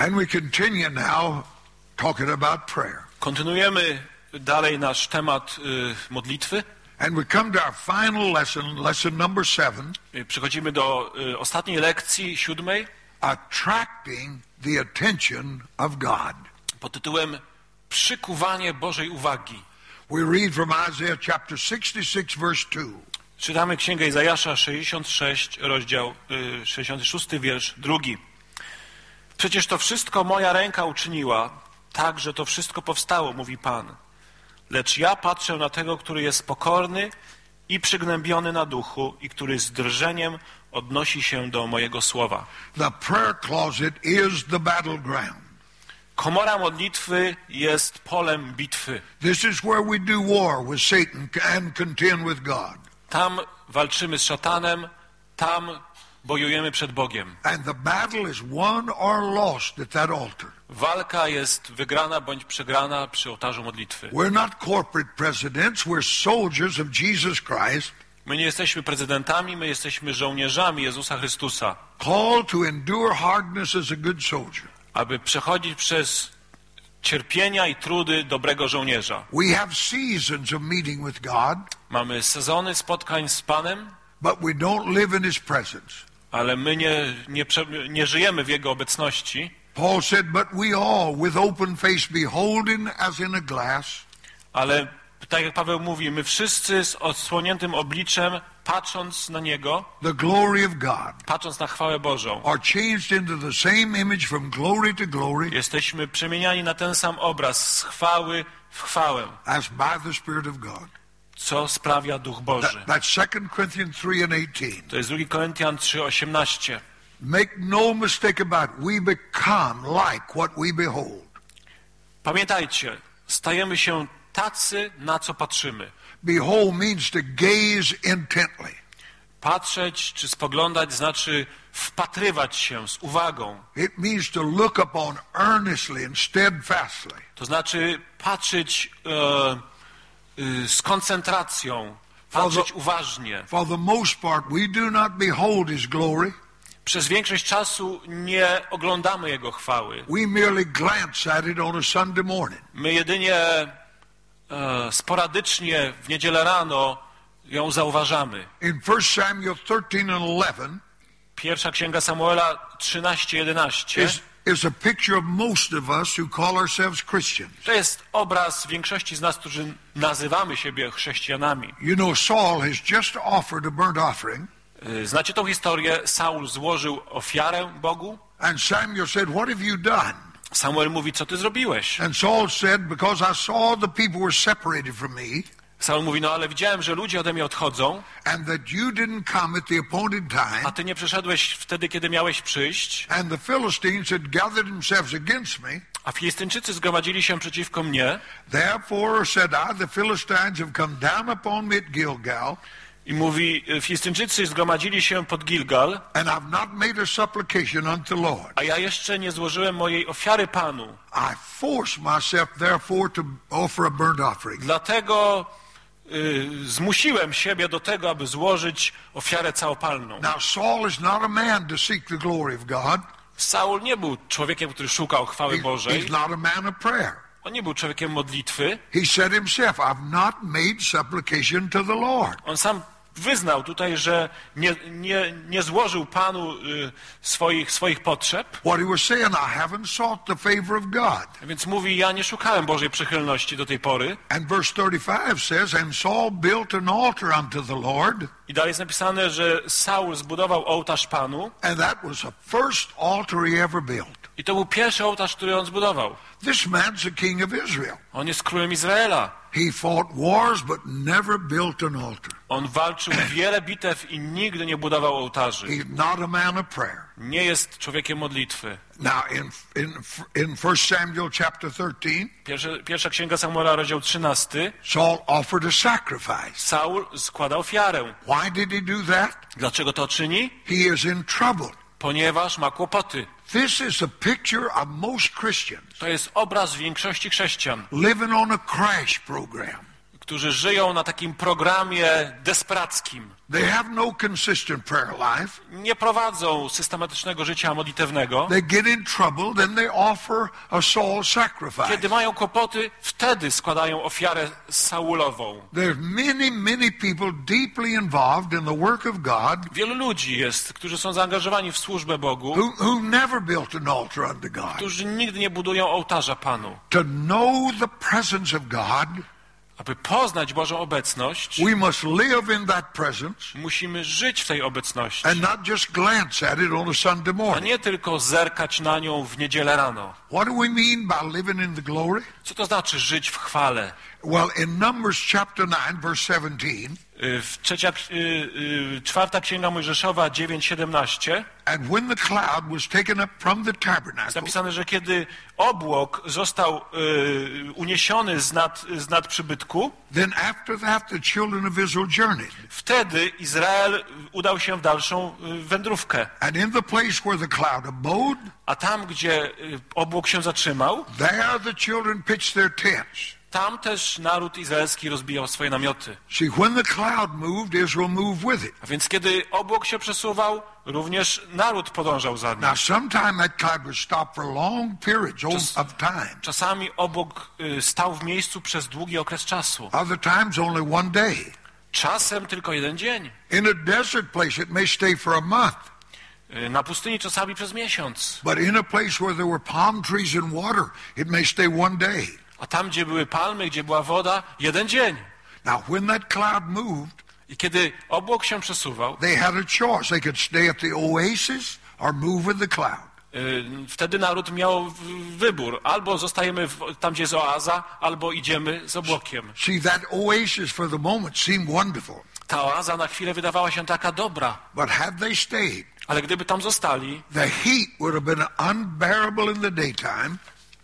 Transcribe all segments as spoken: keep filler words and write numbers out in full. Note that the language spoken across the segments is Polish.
And we continue now talking about prayer. Kontynuujemy dalej nasz temat y, modlitwy. And we come to our final lesson, lesson number seven. Przechodzimy do y, ostatniej lekcji, siódmej. Attracting the attention of God. Pod tytułem Przykuwanie Bożej uwagi. We read from Isaiah chapter sixty-six, verse two. Czytamy Księgę Izajasza sześćdziesiąt sześć, rozdział y, sześćdziesiąty szósty, wiersz drugi. Przecież to wszystko moja ręka uczyniła, tak, że to wszystko powstało, mówi Pan. Lecz ja patrzę na tego, który jest pokorny i przygnębiony na duchu i który z drżeniem odnosi się do mojego słowa. The prayer closet is the battleground. Komora modlitwy jest polem bitwy. This is where we do war with Satan and contend with God. Tam walczymy z szatanem, tam bojujemy przed Bogiem. And the battle is won or lost at that altar. Walka jest wygrana bądź przegrana przy ołtarzu modlitwy. We're not corporate presidents, we're soldiers of Jesus Christ. My nie jesteśmy prezydentami, my jesteśmy żołnierzami Jezusa Chrystusa. Called to endure hardness as a good soldier. Aby przechodzić przez cierpienia i trudy dobrego żołnierza. We have seasons of meeting with God. Mamy sezony spotkań z Panem, but we don't live in His presence. Ale my nie, nie, nie żyjemy w Jego obecności. Paul said, but we all with open face beholding as in a glass. Ale tak jak Paweł mówi, my wszyscy z odsłoniętym obliczem, patrząc na Niego, the glory of God, patrząc na chwałę Bożą, are changed into the same image from glory to glory. Jesteśmy przemieniani na ten sam obraz z chwały w chwałę. As by the Spirit of God. Co sprawia Duch Boży. That, that's Second Corinthians three and eighteen. To jest drugi Koryntian trzy, osiemnaście. Make no mistake about it. We become like what we behold. Pamiętajcie, stajemy się tacy, na co patrzymy. Behold means to gaze intently. Patrzeć czy spoglądać znaczy wpatrywać się z uwagą. It means to look upon earnestly and steadfastly. To znaczy patrzeć e, e, z koncentracją, patrzeć uważnie. For the most part we do not behold His glory. Przez większość czasu nie oglądamy Jego chwały. We merely glance at it on a Sunday morning. My jedynie e, sporadycznie w niedzielę rano ją zauważamy. In First Samuel thirteen and eleven, Pierwsza Księga Samuela trzynaście jedenaście is, is a picture of most of us who call ourselves Christians. To jest obraz większości z nas, którzy nazywamy siebie chrześcijanami. You know, Saul has just offered a burnt offering. Znacie tą historię? Saul złożył ofiarę Bogu. And Samuel said, what have you done? Samuel mówi, co ty zrobiłeś? And Saul said, because I saw the people were separated from me. Saul mówi, no ale widziałem, że ludzie ode mnie odchodzą. And that you didn't come at the appointed time. A ty nie przyszedłeś wtedy, kiedy miałeś przyjść. And the Philistines had gathered themselves against me. A Filistyńczycy zgromadzili się przeciwko mnie. Therefore said I, the Philistines have come down upon me at Gilgal. I mówi, Filistyńczycy zgromadzili się pod Gilgal. And I've not made a supplication unto the Lord. A ja jeszcze nie złożyłem mojej ofiary Panu. I force myself therefore to offer a burnt offering. Dlatego y, zmusiłem siebie do tego, aby złożyć ofiarę całopalną. Now Saul is not a man to seek the glory of God. Saul nie był człowiekiem, który szukał chwały He's, Bożej. he's not a man of prayer. On nie był człowiekiem modlitwy. He said himself, I've not made supplication to the Lord. On sam wyznał tutaj, że nie, nie, nie złożył Panu y, swoich, swoich potrzeb. What he was saying, I haven't sought the favor of God. Więc mówi, ja nie szukałem Bożej przychylności do tej pory. And verse thirty-five says, and Saul built an altar unto the Lord. I dalej jest napisane, że Saul zbudował ołtarz Panu. And that was the first altar he ever built. I to był pierwszy ołtarz, który on zbudował. This man's the king of Israel. On jest królem Izraela. He fought wars but never built an altar. On walczył wiele bitew i nigdy nie budował ołtarzy. He's not a man of prayer. Nie jest człowiekiem modlitwy. Now in in in First Samuel chapter thirteen, Pierwsza, pierwsza księga Samuela, rozdział trzynasty. Saul offered a sacrifice. Saul składa ofiarę. Why did he do that? Dlaczego to czyni? He is in trouble. Ponieważ ma kłopoty. This is a picture of most Christians. To jest obraz większości chrześcijan, Living on a crash program. którzy żyją na takim programie desperackim. They have no consistent prayer life. Nie prowadzą systematycznego życia modlitewnego. They get in trouble, then they offer a soul sacrifice. Kiedy mają kłopoty, wtedy składają ofiarę saulową. There's many, many people deeply involved in the work of God Wielu ludzi jest, którzy są zaangażowani w służbę Bogu, who, who never built an altar unto God. którzy nigdy nie budują ołtarza Panu. To know the presence of God, Aby poznać Bożą obecność, we must live in that presence musimy żyć w tej obecności, and not just glance at it on a Sunday a morning. nie tylko zerkać na nią w niedzielę rano. What do we mean by living in the glory? Co to znaczy żyć w chwale? Well, in Numbers chapter nine, verse seventeen, Y, W trzecia, y, y, czwarta księga Mojżeszowa dziewięć siedemnaście and when the cloud was taken up from the jest tabernacle, napisane, że kiedy obłok został y, uniesiony z nad, z nad przybytku, then after that the children of Israel journeyed. wtedy Izrael udał się w dalszą y, wędrówkę. And in the place where the cloud abode, A tam, gdzie y, obłok się zatrzymał, there the children pitched their tents. tam też naród izraelski rozbijał swoje namioty. See, when the cloud moved, Israel moved with it. A więc kiedy obłok się przesuwał, również naród podążał za nim. Now, sometime that cloud would stop for long periods Just- of time. Czasami obłok y, stał w miejscu przez długi okres czasu. Other times, only one day. Czasem tylko jeden dzień. In a desert place, it may stay for a month. Y, Na pustyni czasami przez miesiąc. But in a place where there were palm trees and water, it may stay one day. A tam, gdzie były palmy, gdzie była woda, jeden dzień. Now, when that cloud moved, I kiedy obłok się przesuwał, they had a choice. They could stay at the oasis or move with the cloud. y, wtedy naród miał w- wybór. Albo zostajemy w, tam, gdzie jest oaza, albo idziemy z obłokiem. See, that oasis for the moment seemed wonderful. Ta oaza na chwilę wydawała się taka dobra. But had they stayed, Ale gdyby tam zostali, the heat would have been unbearable in the daytime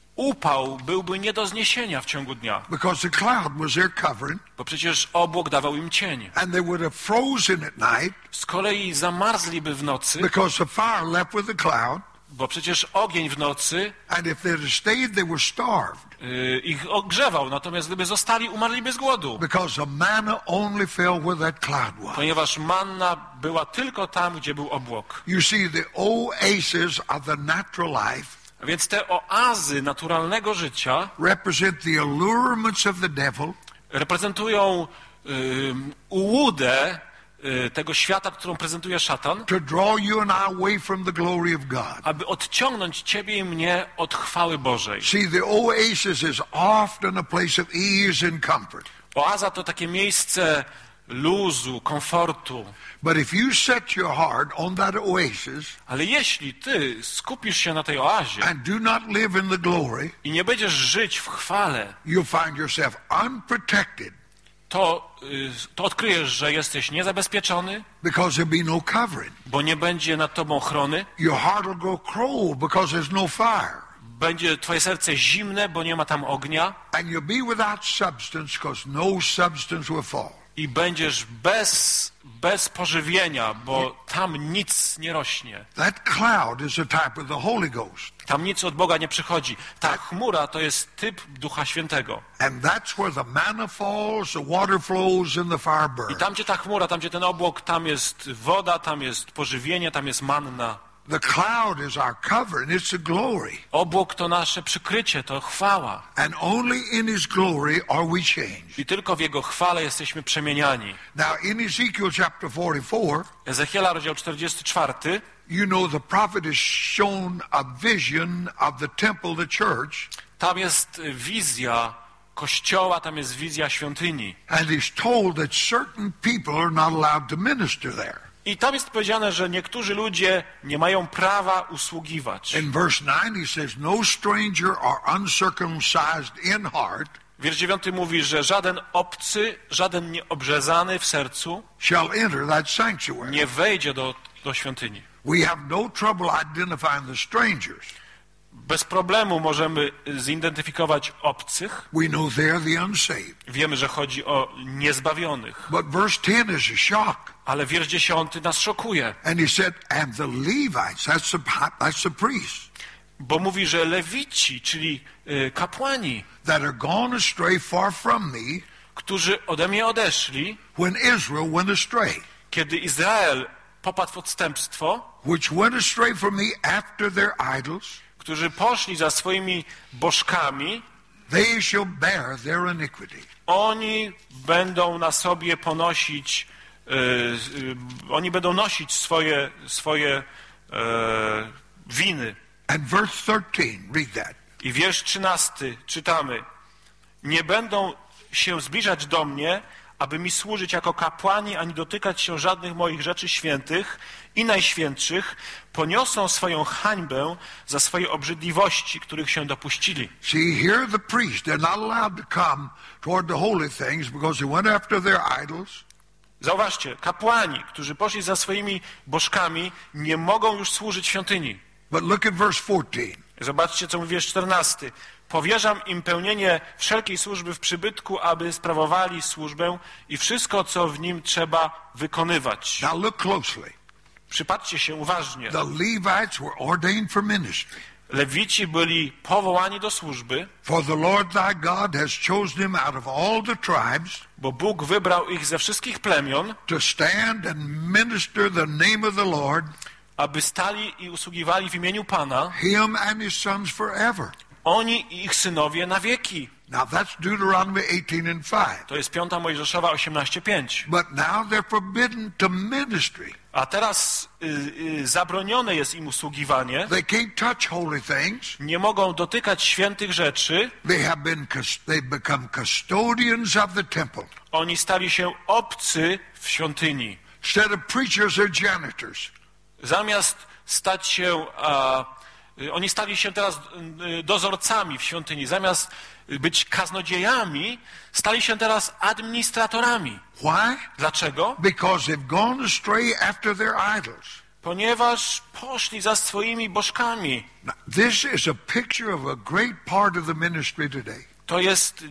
upał byłby nie do zniesienia w ciągu dnia. because the cloud was their covering, Bo przecież obłok dawał im cień. and they would have frozen at night Z kolei zamarzliby w nocy, because the fire left with the cloud, bo przecież ogień w nocy and if they'd have stayed, they were starved y, ich ogrzewał. Natomiast gdyby zostali, umarliby z głodu. because the manna only fell where that cloud was. Ponieważ manna była tylko tam, gdzie był obłok. You see, the oasis of the natural life A więc te oazy naturalnego życia represent the allurements of the devil reprezentują y, ułudę y, tego świata, którą prezentuje szatan, to draw you and I away from the glory of God. aby odciągnąć ciebie i mnie od chwały Bożej. See, the oasis is often a place of ease and comfort. Oaza to takie miejsce luzu, komfortu. But if you set your heart on that oasis Ale jeśli ty skupisz się na tej oazie and do not live in the glory, i nie będziesz żyć w chwale, you'll find yourself unprotected to, y, to odkryjesz, że jesteś niezabezpieczony, because there'll be no covering. bo nie będzie nad tobą ochrony. Your heart will go cold because there's no fire. Będzie twoje serce zimne, bo nie ma tam ognia. And you'll be without substance because no substance will fall. I będziesz bez, bez pożywienia, bo tam nic nie rośnie. That cloud is a type of the Holy Ghost. Tam nic od Boga nie przychodzi. Ta chmura to jest typ Ducha Świętego. And that's where the manna falls, the water flows, and the fire I burns. tam, gdzie ta chmura, tam, gdzie ten obłok, tam jest woda, tam jest pożywienie, tam jest manna. The cloud is our covering. It's the glory. Obłok to nasze przykrycie, to chwała. And only in His glory are we changed. I tylko w Jego chwale jesteśmy przemieniani. Now, in Ezekiel chapter forty-four, Ezechiela, rozdział czterdziesty czwarty. you know the prophet is shown a vision of the temple, the church, Tam jest wizja kościoła, tam jest wizja świątyni. and he's told that certain people are not allowed to minister there. I tam jest powiedziane, że niektórzy ludzie nie mają prawa usługiwać. In verse nine, he says, no stranger or uncircumcised in heart Wiersz dziewiąty mówi, że żaden obcy, żaden nieobrzezany w sercu shall enter that sanctuary. nie wejdzie do, do świątyni. We have no trouble identifying the strangers. Bez problemu możemy zidentyfikować obcych. We know they're the unsaved. Wiemy, że chodzi o niezbawionych. But verse ten is a shock. Ale wiersz dziesiąty nas szokuje, And he said, and the Levites, that's the, that's the priests, bo mówi, że lewici, czyli y, kapłani, that are gone astray far from me, którzy ode mnie odeszli, when Israel went astray, kiedy Izrael popadł w odstępstwo, which went astray from me after their idols, którzy poszli za swoimi bożkami, they shall bear their iniquity. oni będą na sobie ponosić, e, e, oni będą nosić swoje, swoje e, winy. And verse thirteen, read that. I wiersz trzynasty czytamy: nie będą się zbliżać do mnie, aby mi służyć jako kapłani, ani dotykać się żadnych moich rzeczy świętych i najświętszych, poniosą swoją hańbę za swoje obrzydliwości, których się dopuścili. See, here the priests, they're not allowed to come toward the holy things because they went after their idols. Zauważcie, kapłani, którzy poszli za swoimi bożkami, nie mogą już służyć świątyni. But look at verse fourteen. Zobaczcie, co mówi wiersz czternasty. Powierzam im pełnienie wszelkiej służby w przybytku, aby sprawowali służbę i wszystko, co w nim trzeba wykonywać. Now look closely. Przypatrzcie się uważnie. The Levites were ordained for ministry. Lewici byli powołani do służby, For the Lord thy God has chosen them out of all the tribes bo Bóg wybrał ich ze wszystkich plemion, to stand and minister the name of the Lord, aby stali i usługiwali w imieniu Pana, him and his sons forever. oni i ich synowie na wieki. Now that's Deuteronomy eighteen and five. To jest piąta Mojżeszowa osiemnaście pięć. But now they're forbidden to ministry. A teraz y, y, zabronione jest im usługiwanie. They can't touch holy things. Nie mogą dotykać świętych rzeczy. They have been they've become custodians of the temple. Oni stali się obcy w świątyni. Instead of preachers, they're janitors. Zamiast stać się, a, y, oni stali się teraz y, dozorcami w świątyni. Zamiast być kaznodziejami, stali się teraz administratorami. Why? Dlaczego? Because they've gone astray after their idols. Ponieważ poszli za swoimi bożkami. Now, this is a picture of a great part of the ministry today. To jest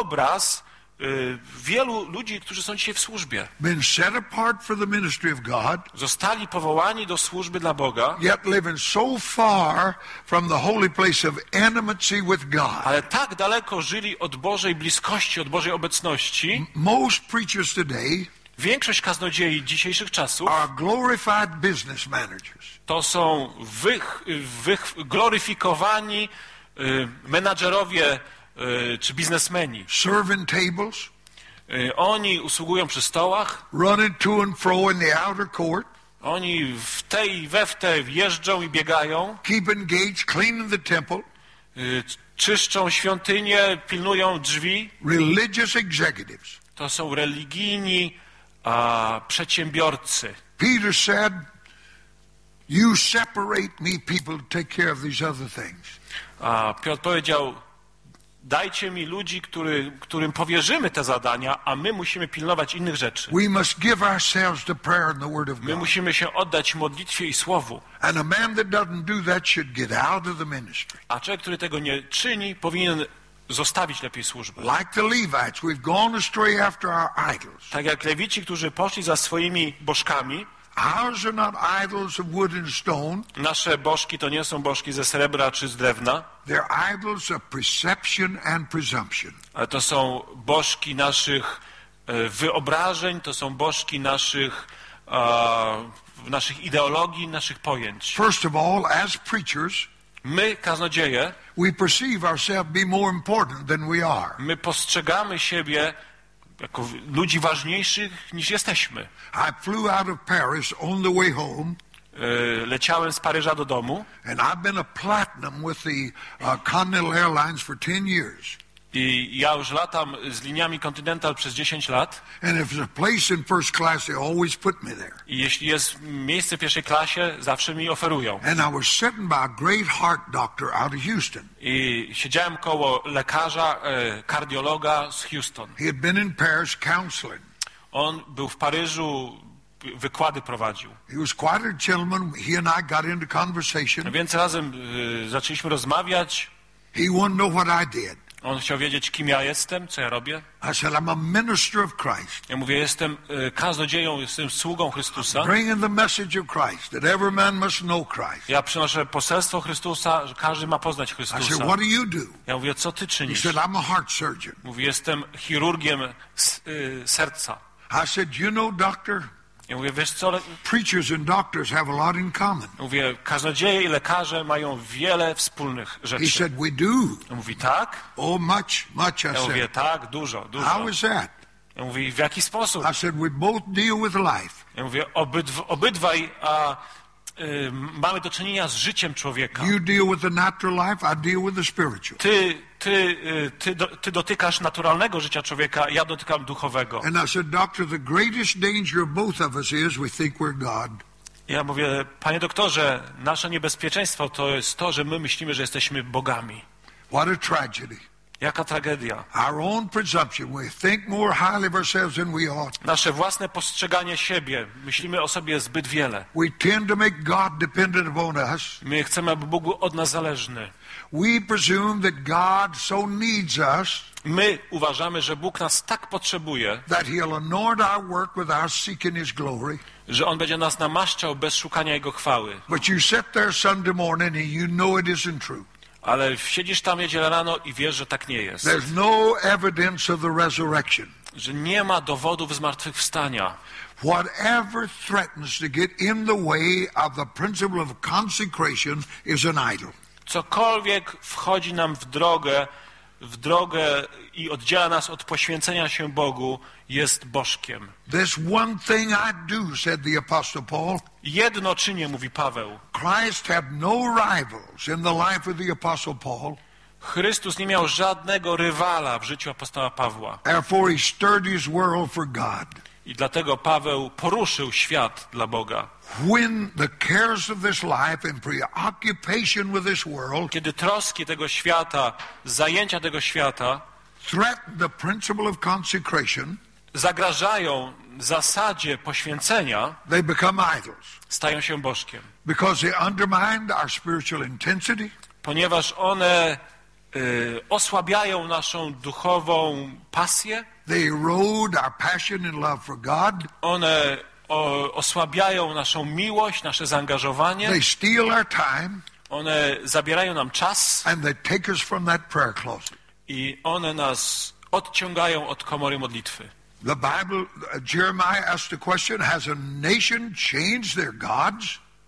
obraz y, wielu ludzi, którzy są dzisiaj w służbie. Been set apart for the ministry of God, Zostali powołani do służby dla Boga, yet living so far from the holy place of intimacy with God. ale tak daleko żyli od Bożej bliskości, od Bożej obecności. Most preachers today Większość kaznodziei dzisiejszych czasów are glorified business managers. to są wych, wych, gloryfikowani y, menadżerowie y, czy biznesmeni. Serving tables, Y, oni usługują przy stołach, running to and fro in the outer court, oni w te i we w te jeżdżą i biegają, keeping gates, cleaning the temple, y, czyszczą świątynię, pilnują drzwi. religious executives. To są religijni a, przedsiębiorcy. Peter said, you separate me, people, to take care of these other things. A Piotr powiedział, dajcie mi ludzi, który, którym powierzymy te zadania, a my musimy pilnować innych rzeczy. We must give ourselves to prayer and the word of My God. musimy się oddać modlitwie i słowu. And a man that doesn't do that should get out of the ministry. A człowiek, który tego nie czyni, powinien zostawić lepiej służbę. Like the Levites, we've gone astray after our idols. Tak jak Lewici, którzy poszli za swoimi bożkami. Ours are not idols of wood and stone. Nasze bożki to nie są bożki ze srebra czy z drewna, They're idols of perception and presumption. ale to są bożki naszych e, wyobrażeń, to są bożki naszych, e, naszych ideologii, naszych pojęć. First of all, as preachers, My, kaznodzieje, we perceive ourselves be more important than we are. my postrzegamy siebie jako ludzi ważniejszych niż jesteśmy. I flew out of Paris on the way home, E, Leciałem z Paryża do domu and I've been a platinum with the uh, Continental Airlines for ten years. i ja już latam z liniami Continental przez dziesięć lat And if there's a place in first class, they always put me there. i jeśli jest miejsce w pierwszej klasie, zawsze mi oferują. And I was sitting by a great heart doctor out of Houston. I siedziałem koło lekarza, e, kardiologa z Houston. He had been in Paris counseling. On był w Paryżu, wykłady prowadził. He was quite a gentleman. He and I got into conversation. Więc razem e, zaczęliśmy rozmawiać. He wanted to know what I did. On chciał wiedzieć, kim ja jestem, co ja robię. I said, I'm a minister of Christ. Ja mówię, jestem y, kaznodzieją, jestem sługą Chrystusa. Bringing the message of Christ, that every man must know Christ. Ja przynoszę poselstwo Chrystusa, że każdy ma poznać I Chrystusa. said, what do you do? Ja mówię, co ty He czynisz? said, I'm a heart surgeon. Mówi, jestem chirurgiem s- y, serca. I said, you know, doctor, Ja mówię, wiesz co, le- preachers and doctors have a lot in common. mówię, kaznodzieje i lekarze mają wiele wspólnych He rzeczy. said, we do. Ja mówi, tak? Oh, much, much, I Ja mówię, said. tak, dużo, dużo. How is that? Ja mówię, w jaki sposób? I said, we both deal with life. Ja mówię, obydw, obydwaj a, y, mamy do czynienia z życiem człowieka. You deal with the natural life, I deal with the spiritual. Ty, ty, y, ty, do, ty dotykasz naturalnego życia człowieka, ja dotykam duchowego. And I said, doctor, the greatest danger of both of us is we think we're God. Ja mówię, panie doktorze, nasze niebezpieczeństwo to jest to, że my myślimy, że jesteśmy bogami. What a tragedy. Jaka tragedia. Our own presumption. We think more highly of ourselves than we ought. Nasze własne postrzeganie siebie. Myślimy o sobie zbyt wiele. We tend to make God dependent upon us. My chcemy, aby Bóg był od nas zależny. We presume that God so needs us My uważamy, że Bóg nas tak potrzebuje, that He'll anoint our work without seeking His glory. że On będzie nas namaszczał bez szukania Jego chwały. But you sit there Sunday morning and you know it isn't true. Ale siedzisz tam niedzielę rano i wiesz, że tak nie jest. There's no evidence of the resurrection. Że nie ma dowodów zmartwychwstania. Whatever threatens to get in the way of the principle of consecration is an idol. Cokolwiek wchodzi nam w drogę, w drogę i oddziela nas od poświęcenia się Bogu, jest bożkiem. This one thing I do, said the Apostle Paul. Jedno czynię, mówi Paweł. Christ had no rivals in the life of the Apostle Paul. Chrystus nie miał żadnego rywala w życiu apostoła Pawła. Therefore he stirred his world for God. I dlatego Paweł poruszył świat dla Boga. When the cares of this life and preoccupation with this world Kiedy troski tego świata, zajęcia tego świata threaten the principle of consecration, zagrażają zasadzie poświęcenia, they become idols stają się bożkiem. because they undermine our spiritual intensity. Ponieważ one y, osłabiają naszą duchową pasję, They erode our passion and love for God. one o, osłabiają naszą miłość, nasze zaangażowanie, They steal our time one zabierają nam czas and they take us from that prayer closet. i one nas odciągają od komory modlitwy. The Bible, uh, Jeremiah asked the question, has a nation changed their gods?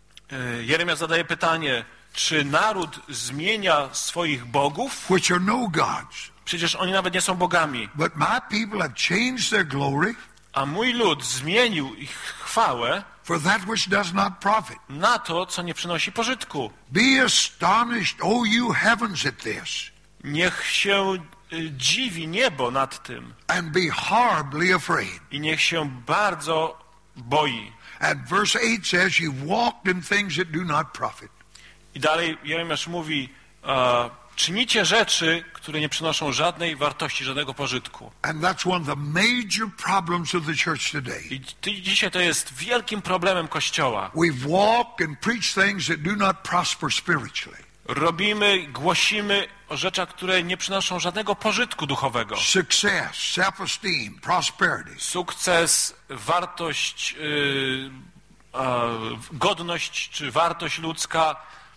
Y, Jeremia zadaje pytanie, czy naród zmienia swoich bogów? Which are no gods. Przecież oni nawet nie są bogami. But my people have changed their glory A mój lud zmienił ich chwałę for that which does not profit. na to, co nie przynosi pożytku. Be astonished, O you heavens, at this, Niech się y, dziwi niebo nad tym and be horribly afraid. i niech się bardzo boi. And verse eight says, you've walked in things that do not profit. I dalej Jeremiasz mówi, e, czynicie rzeczy, które nie przynoszą żadnej wartości, żadnego pożytku. And that's one of the major problems of the church today. I ty, dzisiaj to jest wielkim problemem Kościoła. We've walked and preached things that do not prosper spiritually. Robimy, głosimy o rzeczach, które nie przynoszą żadnego pożytku duchowego. Success, self-esteem, prosperity. Sukces, wartość, yy, e, godność czy wartość ludzka.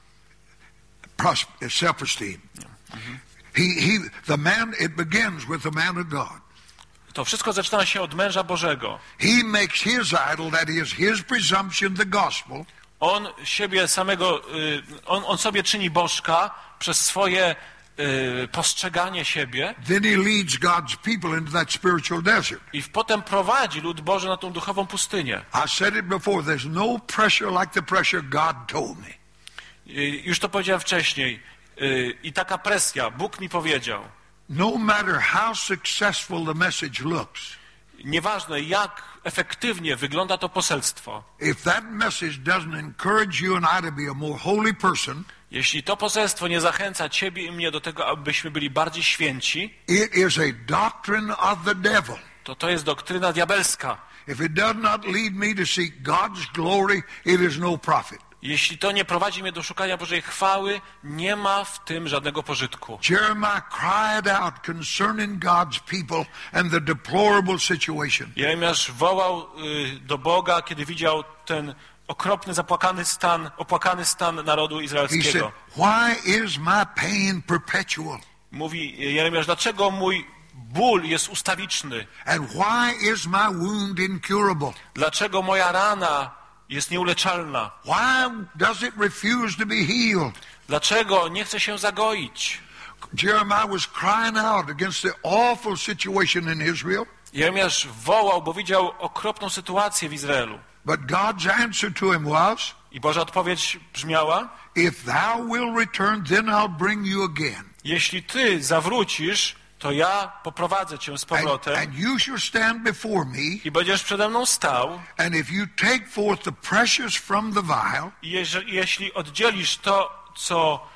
Pros- self-esteem. He, he, the man, it begins with the man of God. To wszystko zaczyna się od męża Bożego. He makes his idol, that is his presumption, the gospel. On siebie samego, y, on, on sobie czyni bożka przez swoje y, postrzeganie siebie Then he leads God's people into that spiritual desert. i potem prowadzi lud Boży na tą duchową pustynię. I said it before, there's no pressure like the pressure God told me. Y, już to powiedziałem wcześniej. Y, I taka presja, Bóg mi powiedział, No matter how successful the message looks, nieważne jak efektywnie wygląda to poselstwo, if that message doesn't encourage you and I to be a more holy person, jeśli to poselstwo nie zachęca ciebie i mnie do tego, abyśmy byli bardziej święci, it is a doctrine of the devil. to to jest doktryna diabelska. If it does not lead me to seek God's glory, it is no profit. Jeśli to nie prowadzi mnie do szukania Bożej chwały, nie ma w tym żadnego pożytku. Jeremiah cried out concerning God's people and the deplorable situation. Jeremiasz wołał y, do Boga, kiedy widział ten okropny, zapłakany stan, opłakany stan narodu He said, izraelskiego. why is my pain perpetual? Mówi Jeremiasz, dlaczego mój ból jest ustawiczny? And why is my wound incurable? Dlaczego moja rana jest nieuleczalna? Why does it refuse to be healed? Dlaczego nie chce się zagoić? Jeremiah was crying out against the awful situation in Israel. Jeremiasz wołał, bo widział okropną sytuację w Izraelu. But God's answer to him was, I Boża odpowiedź brzmiała: if thou will return, then I'll bring you again. jeśli ty zawrócisz, to ja poprowadzę cię z And, powrotem and you shall stand before me, i będziesz przede mną stał. and if you take forth the precious from the vial, I jeżeli, jeśli oddzielisz to, co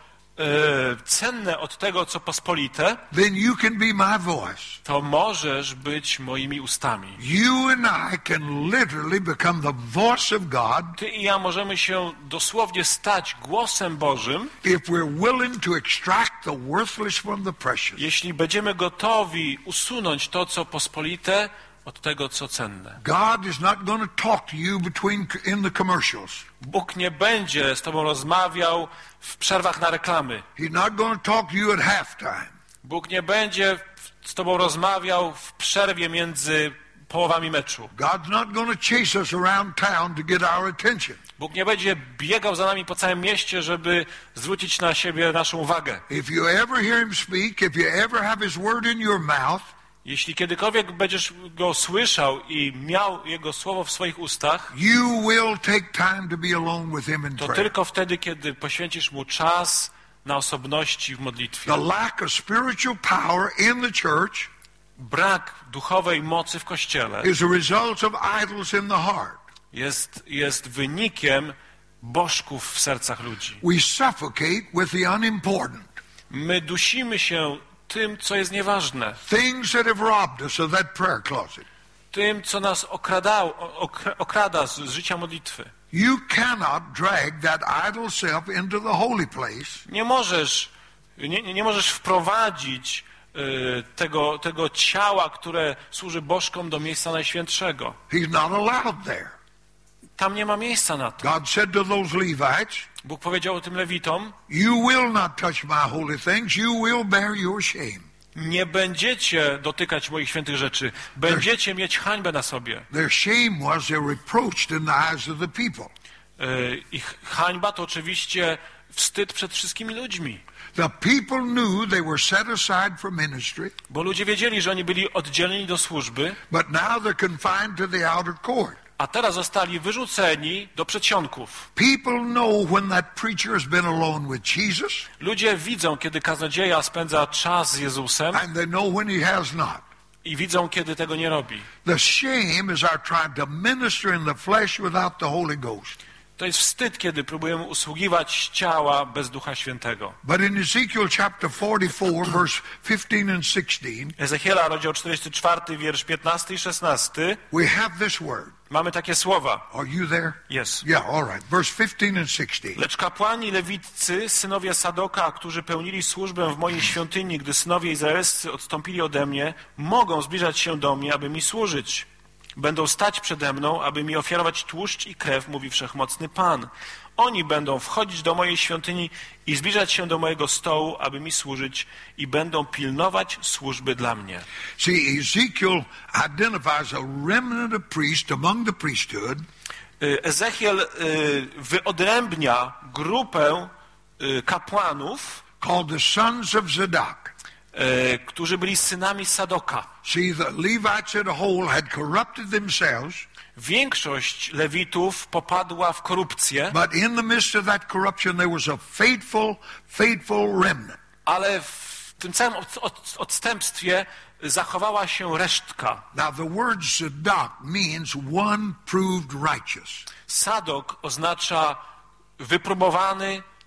e, cenne od tego, co pospolite, then you can be my voice. to możesz być moimi ustami. You and I can literally become the voice of God Ty i ja możemy się dosłownie stać głosem Bożym, if we're willing to extract the worthless from the precious. jeśli będziemy gotowi usunąć to, co pospolite, od tego, co cenne. God is not going to talk to you between in the commercials. Bóg nie będzie z tobą rozmawiał w przerwach na reklamy. He's not going to talk to you at halftime. Bóg nie będzie z tobą rozmawiał w przerwie między połowami meczu. God's not going to chase us around town to get our attention. Bóg nie będzie biegał za nami po całym mieście, żeby zwrócić na siebie naszą uwagę. If you ever hear him speak, if you ever have his word in your mouth, Jeśli kiedykolwiek będziesz go słyszał i miał jego słowo w swoich ustach, you will take time to be alone with him in to prayer. tylko wtedy, kiedy poświęcisz mu czas na osobności w modlitwie. The lack of spiritual power in the church Brak duchowej mocy w Kościele is a result of idols in the heart. jest, jest wynikiem bożków w sercach ludzi. We suffocate with the unimportant. My dusimy się tym, co jest nieważne, Things that have robbed us of that prayer closet. tym, co nas okradało, okra, okrada z, z życia modlitwy. You cannot drag that idol self into the holy place Nie możesz, nie, nie możesz wprowadzić y, tego, tego ciała, które służy bożkom, do miejsca najświętszego. He's not allowed there. Tam nie ma miejsca na to. God said to those Levites, Bóg powiedział o tym Lewitom: you will not touch my holy things, you will bear your shame. nie będziecie dotykać moich świętych rzeczy. Będziecie mieć hańbę na sobie. Their shame was they're reproached in the eyes of the people. Y, Ich hańba to oczywiście wstyd przed wszystkimi ludźmi. The people knew they were set aside for ministry, Bo ludzie wiedzieli, że oni byli oddzieleni do służby, but now they're confined to the outer court. a teraz zostali wyrzuceni do przedsionków. People know when that preacher has been alone with Jesus, Ludzie widzą, kiedy kaznodzieja spędza czas z Jezusem, and they know when he has not. i widzą, kiedy tego nie robi. The shame is our trying to minister in the flesh without the Holy Ghost. To jest wstyd, kiedy próbujemy usługiwać ciała bez Ducha Świętego. But in Ezekiel chapter forty-four, verse fifteen and sixteen, Ezechiela, rozdział czterdziesty czwarty, wiersz piętnasty i szesnasty, we have this word. mamy takie słowa. Are you there? Jest. Yeah, all right. Verse fifteen and sixteen. Lecz kapłani lewiccy, synowie Sadoka, którzy pełnili służbę w mojej świątyni, gdy synowie izraelscy odstąpili ode mnie, mogą zbliżać się do mnie, aby mi służyć. Będą stać przede mną, aby mi ofiarować tłuszcz i krew, mówi Wszechmocny Pan. Oni będą wchodzić do mojej świątyni i zbliżać się do mojego stołu, aby mi służyć, i będą pilnować służby dla mnie. See, Ezekiel identifies a remnant of priests among the priesthood Y, Ezechiel y, wyodrębnia grupę y, kapłanów, called the sons of Zadok. y, którzy byli synami Sadoka. See, the Levites as a whole had corrupted themselves, Większość Lewitów popadła w korupcję, but in the midst of that corruption there was a faithful, faithful remnant. ale w tym całym od, od, odstępstwie zachowała się resztka. Now the word Zadok means one proved righteous. Sadok oznacza wypróbowany,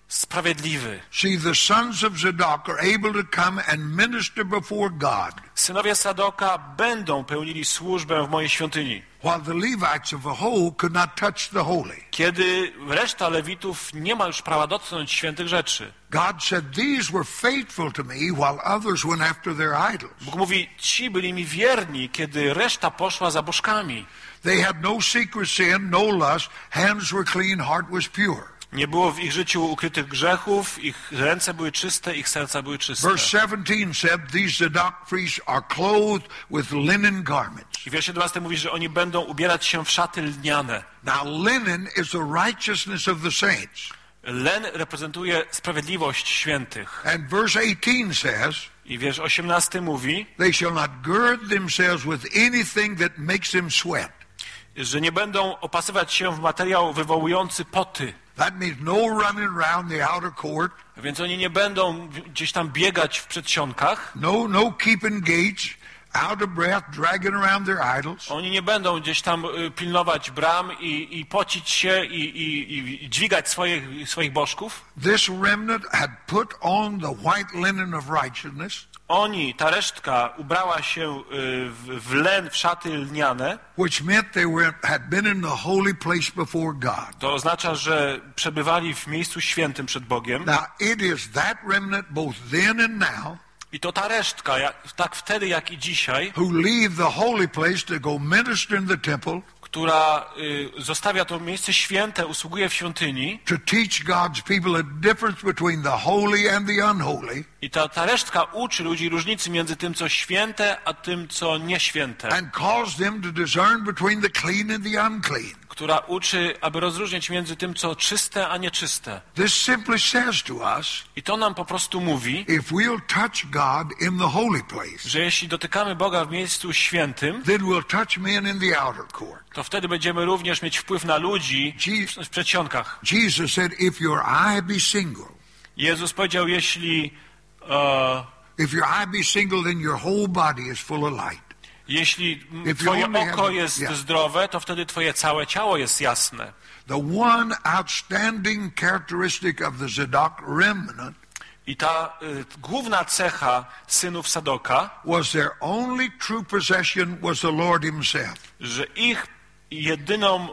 sprawiedliwy. See, the sons of Zadok are able to come and minister before God, Synowie Sadoka będą pełnili służbę w mojej świątyni, while the Levites of a whole could not touch the holy. kiedy reszta Lewitów nie ma już prawa dotknąć świętych rzeczy. God said, these were faithful to me, while others went after their idols. Bóg mówi, ci byli mi wierni, kiedy reszta poszła za bożkami. They had no secret sin, no lust, hands were clean, heart was pure. Nie było w ich życiu ukrytych grzechów, ich ręce były czyste, ich serca były czyste. Verse seventeen said, these Zadok priests are clothed with linen garments. I wiersz siedemnasty mówi, że oni będą ubierać się w szaty lniane. Now linen is the righteousness of the saints. Len reprezentuje sprawiedliwość świętych. And verse eighteen says, I wiersz osiemnasty mówi, they shall not gird themselves with anything that makes them sweat. że nie będą opasywać się w materiał wywołujący poty. That means no running around the outer court. Więc oni nie będą gdzieś tam biegać w przedsionkach. No, no keeping gates, out of breath, dragging around their idols. Oni nie będą gdzieś tam pilnować bram i, i pocić się i, i, i dźwigać swoich, swoich bożków. This remnant had put on the white linen of righteousness. Oni, ta resztka, ubrała się w, w len, w szaty lniane. Which meant they were, had been in the holy place before God. To oznacza, że przebywali w miejscu świętym przed Bogiem. Now it is that remnant both then and now. I to ta resztka, jak, tak wtedy jak i dzisiaj, who leave the holy place to go minister in the temple, która y, zostawia to miejsce święte, usługuje w świątyni. to teach God's people a difference between the holy and the unholy. I ta, ta resztka uczy ludzi różnicy między tym, co święte, a tym, co nieświęte. And cause them to discern between the clean and the unclean. Która uczy, aby rozróżniać między tym, co czyste, a nieczyste. This simply says to us, I to nam po prostu mówi, if we'll touch God in the holy place, że jeśli dotykamy Boga w miejscu świętym, then we'll touch men in the outer court. to wtedy będziemy również mieć wpływ na ludzi w, w przedsionkach. Jesus said, if your eye be single, Jezus powiedział, jeśli, e, if your eye be single, then your whole body is full of light. jeśli If twoje you only have- oko jest yeah. zdrowe, to wtedy twoje całe ciało jest jasne. The one outstanding characteristic of the Zadok remnant I ta y, główna cecha synów Sadoka, was their only true possession was the Lord himself. że ich jedyną,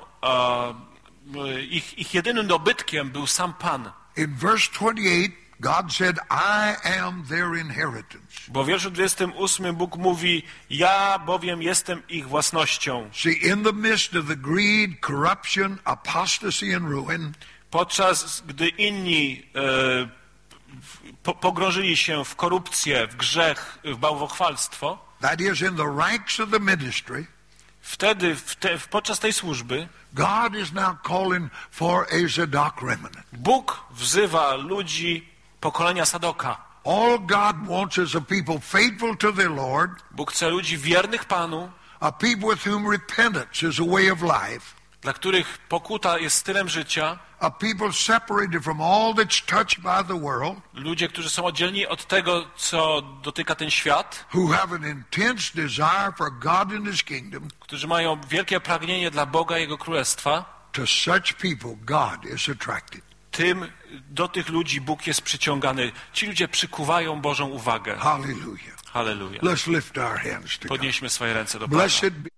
e, ich, ich jedynym dobytkiem był sam Pan. In verse twenty-eight, God said, I am their inheritance. Bo w wierszu dwudziestym ósmym Bóg mówi, ja bowiem jestem ich własnością. See, in the midst of the greed, corruption, apostasy, and ruin, Podczas gdy inni e, po, pogrążyli się w korupcję, w grzech, w bałwochwalstwo, that is in the ranks of the ministry, wtedy w te, podczas tej służby God is now calling for a Zadok remnant. Bóg wzywa ludzi pokolenia Sadoka. All God wants is a people faithful to their Lord, Bóg chce ludzi wiernych Panu, a people with whom repentance is a way of life, dla których pokuta jest stylem życia, a people separated from all that's touched by the world, ludzie, którzy są oddzielni od tego, co dotyka ten świat, who have an intense desire for God and His kingdom. którzy mają wielkie pragnienie dla Boga i Jego Królestwa. To such people, God is attracted. Tym, do tych ludzi Bóg jest przyciągany. Ci ludzie przykuwają Bożą uwagę. Hallelujah. Halleluja. Let's lift our hands to God. Podnieśmy swoje ręce do Pana. Blessed be